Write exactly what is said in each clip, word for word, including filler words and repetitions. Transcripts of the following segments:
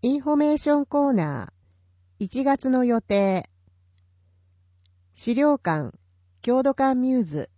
インフォメーションコーナーいちがつの予定。資料館、郷土館ミューズ。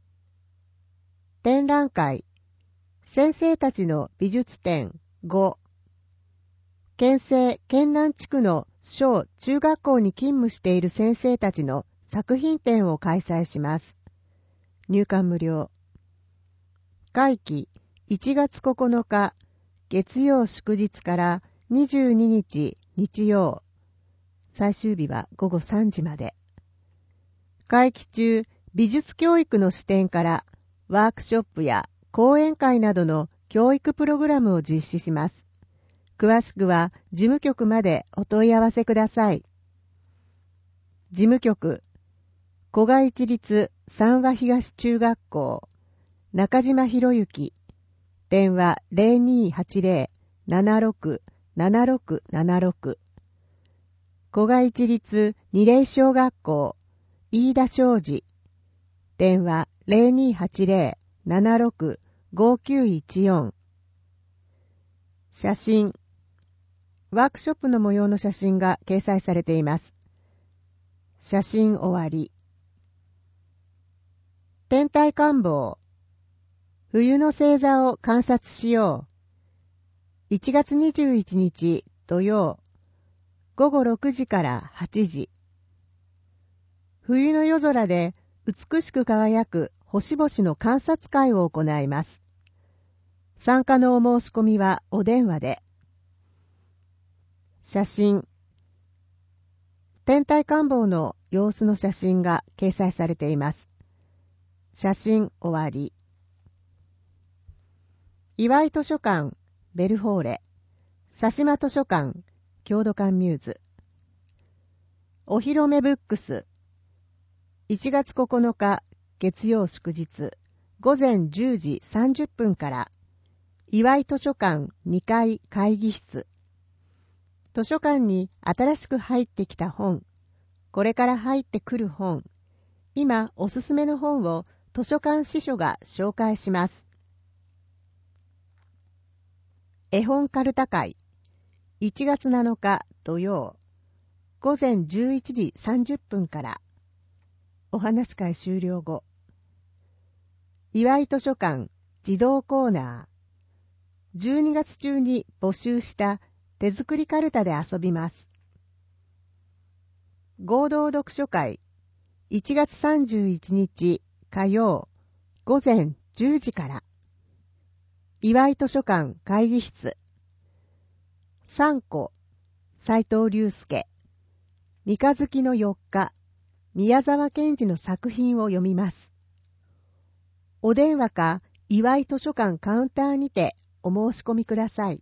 展覧会、先生たちの美術展ご。県西県南地区の小中学校に勤務している先生たちの作品展を開催します。入館無料。会期いちがつここのか月曜祝日からにじゅうににち日曜。最終日はごごさんじまで。会期中、美術教育の視点からワークショップや講演会などの教育プログラムを実施します。詳しくは事務局までお問い合わせください。事務局、古賀一律三和東中学校、中島博之、電話 ゼロにーはちゼロ ななろく ななろく ななろく、古賀一律二霊小学校、飯田昌司、電話 ゼロにーはちゼロ ななろく ごきゅういちよん。写真、ワークショップの模様の写真が掲載されています。写真終わり。天体観望、冬の星座を観察しよう。いちがつにじゅういちにち土曜、ごごろくじからはちじ。冬の夜空で美しく輝く星々の観察会を行います。参加のお申し込みはお電話で。写真、天体観望の様子の写真が掲載されています。写真終わり。岩井図書館ベルフォーレ、佐島図書館郷土館ミューズ。お披露目ブックス、いちがつここのか月曜祝日ごぜんじゅうじさんじゅっぷんから岩井図書館にかい会議室。図書館に新しく入ってきた本、これから入ってくる本、今おすすめの本を図書館司書が紹介します。絵本かるた会、いちがつなのか土曜、ごぜんじゅういちじさんじゅっぷんから。お話会終了後。岩井図書館児童コーナー、じゅうにがつ中に募集した手作りかるたで遊びます。合同読書会、いちがつさんじゅういちにち火曜、ごぜんじゅうじから。岩井図書館会議室。さんこ、斉藤隆介、三日月のよっか、宮沢賢治の作品を読みます。お電話か岩井図書館カウンターにてお申し込みください。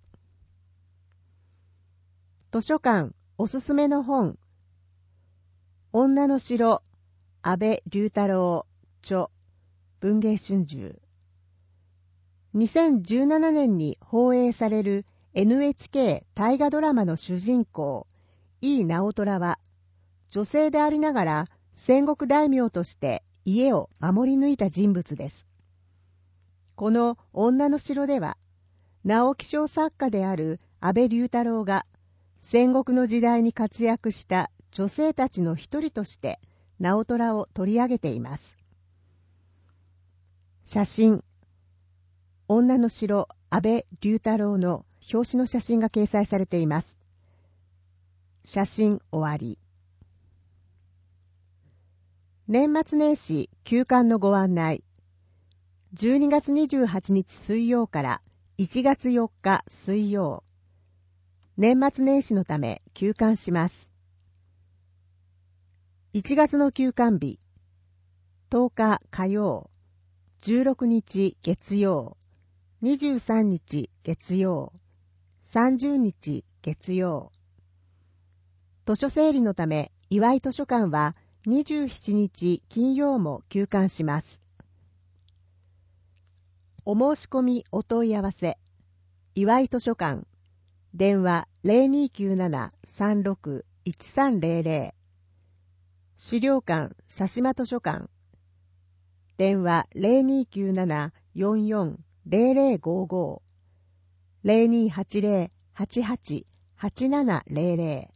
図書館おすすめの本、女の城、安倍龍太郎著、文藝春秋。にせんじゅうななねんに放映される エヌエイチケー 大河ドラマの主人公、井伊直虎は、女性でありながら戦国大名として家を守り抜いた人物です。この女の城では、直木賞作家である安倍龍太郎が、戦国の時代に活躍した女性たちの一人として直虎を取り上げています。写真、女の城安倍龍太郎の表紙の写真が掲載されています。写真終わり。年末年始休館のご案内。じゅうにがつにじゅうはちにち水曜からいちがつよっか水曜。年末年始のため休館します。いちがつの休館日、とおか火曜、じゅうろくにち月曜、にじゅうさんにち月曜、さんじゅうにち月曜。図書整理のため岩井図書館はにじゅうしちにち金曜も休館します。お申し込みお問い合わせ、岩井図書館電話 ゼロにーきゅうなな さんろく いちさんゼロゼロ、資料館佐島図書館電話 ゼロにーきゅうなな よんよん ゼロゼロごご ゼロにーはちゼロ はちはちはちななゼロゼロ